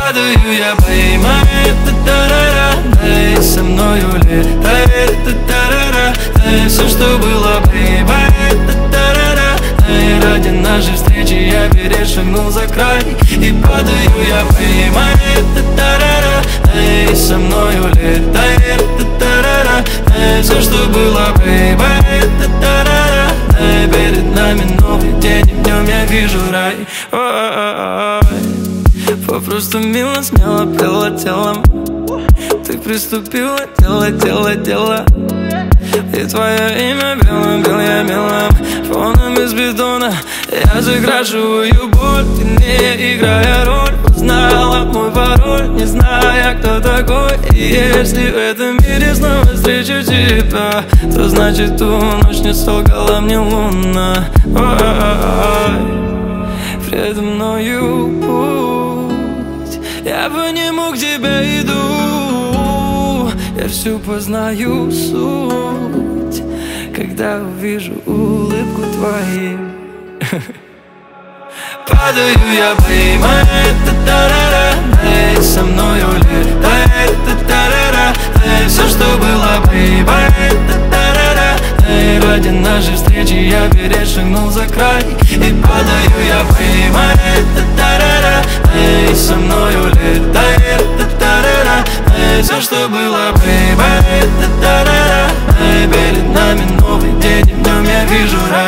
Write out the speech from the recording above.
Падаю я, поймай, та-та-ра-ра, дай со мною летай, та-та-ра-ра, дай все, что было, поймай, та-та-ра-ра, дай ради нашей встречи я перешагнул за край. И падаю я, поймай, та-та-ра-ра, дай со мною летай, та-та-ра-ра, дай все, что было, поймай, та-та-ра-ра, дай перед нами новый день, и в нем я вижу рай. Попросту мило, смело пела телом. Ты приступила, дело. И твое имя белым, бел я мелом. Фоном из бетона я закрашиваю боль. Ты не играя роль, узнала мой пароль, не зная, кто такой. И если в этом мире снова встречу тебя, то значит ту ночь не солгала мне луна. Предо мною путь, я по нему к тебе иду. Я всю познаю суть, когда увижу улыбку твою. Падаю я, поймай, та-та-ра-ра, дай со мною летай, та-та-ра-ра, дай все, что было, поймай, та-та-ра-ра, дай ради нашей встречи я перешагнул за край. И падаю я, поймай, та-та-ра-ра, дай со мною летай, та-та-ра-ра, дай все, что было, поймай, та-та-ра-ра, дай перед нами новый день, и в нем я вижу рай.